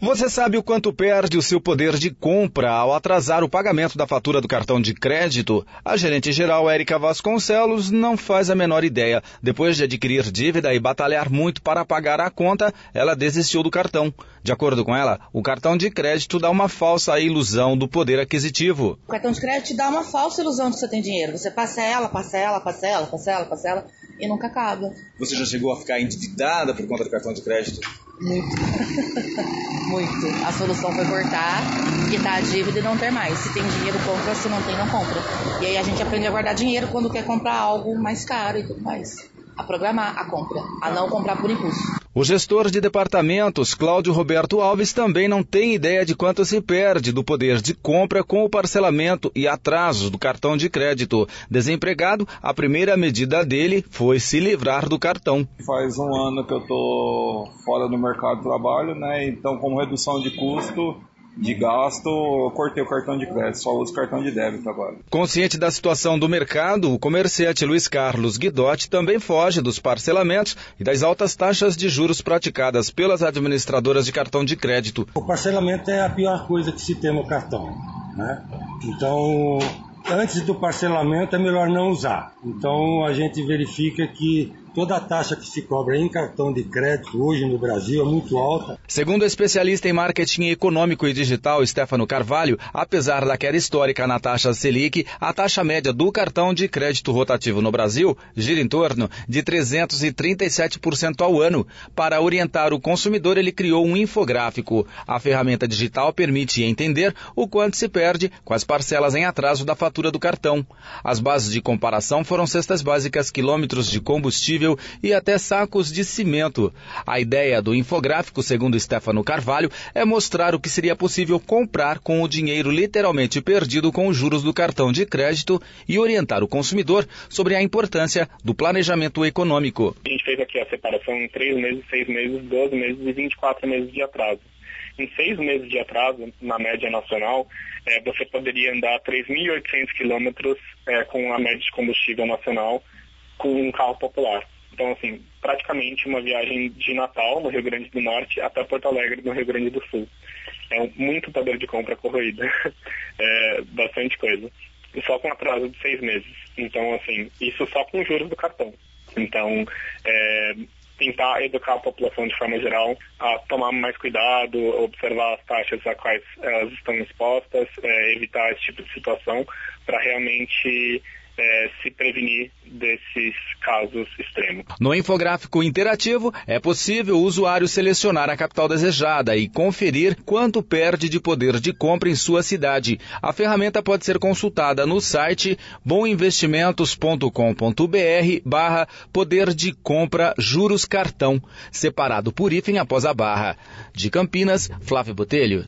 Você sabe o quanto perde o seu poder de compra ao atrasar o pagamento da fatura do cartão de crédito? A gerente-geral Érica Vasconcelos não faz a menor ideia. Depois de adquirir dívida e batalhar muito para pagar a conta, ela desistiu do cartão. De acordo com ela, o cartão de crédito dá uma falsa ilusão do poder aquisitivo. O cartão de crédito te dá uma falsa ilusão de que você tem dinheiro. Você parcela e nunca acaba. Você já chegou a ficar endividada por conta do cartão de crédito? Muito. Muito. A solução foi cortar, quitar a dívida e não ter mais. Se tem dinheiro, compra. Se não tem, não compra. E aí a gente aprende a guardar dinheiro quando quer comprar algo mais caro e tudo mais. A programar a compra, a não comprar por impulso. O gestor de departamentos, Cláudio Roberto Alves, também não tem ideia de quanto se perde do poder de compra com o parcelamento e atrasos do cartão de crédito. Desempregado, a primeira medida dele foi se livrar do cartão. Faz um ano que eu estou fora do mercado de trabalho, né? Então, como redução de custo, de gasto, eu cortei o cartão de crédito, só uso cartão de débito agora. Consciente da situação do mercado, o comerciante Luiz Carlos Guidotti também foge dos parcelamentos e das altas taxas de juros praticadas pelas administradoras de cartão de crédito. O parcelamento é a pior coisa que se tem no cartão, né? Então, antes do parcelamento é melhor não usar. Então, a gente verifica que toda a taxa que se cobra em cartão de crédito hoje no Brasil é muito alta. Segundo o especialista em marketing econômico e digital Stefano Carvalho, apesar da queda histórica na taxa Selic, a taxa média do cartão de crédito rotativo no Brasil gira em torno de 337% ao ano. Para orientar o consumidor, ele criou um infográfico. A ferramenta digital permite entender o quanto se perde com as parcelas em atraso da fatura do cartão. As bases de comparação foram cestas básicas, quilômetros de combustível e até sacos de cimento. A ideia do infográfico, segundo Stefano Carvalho, é mostrar o que seria possível comprar com o dinheiro literalmente perdido com os juros do cartão de crédito e orientar o consumidor sobre a importância do planejamento econômico. A gente fez aqui a separação em 3 meses, 6 meses, 12 meses e 24 meses de atraso. Em 6 meses de atraso, na média nacional, você poderia andar 3.800 quilômetros com a média de combustível nacional com um carro popular. Então, assim, praticamente uma viagem de Natal, no Rio Grande do Norte, até Porto Alegre, no Rio Grande do Sul. É muito poder de compra corroído. É bastante coisa. E só com atraso de 6 meses. Então, assim, isso só com juros do cartão. Então, tentar educar a população de forma geral a tomar mais cuidado, observar as taxas a quais elas estão expostas, evitar esse tipo de situação para realmente se prevenir desses casos extremos. No infográfico interativo, é possível o usuário selecionar a capital desejada e conferir quanto perde de poder de compra em sua cidade. A ferramenta pode ser consultada no site bominvestimentos.com.br/poder de compra juros cartão, separado por hífen após a barra. De Campinas, Flávio Botelho.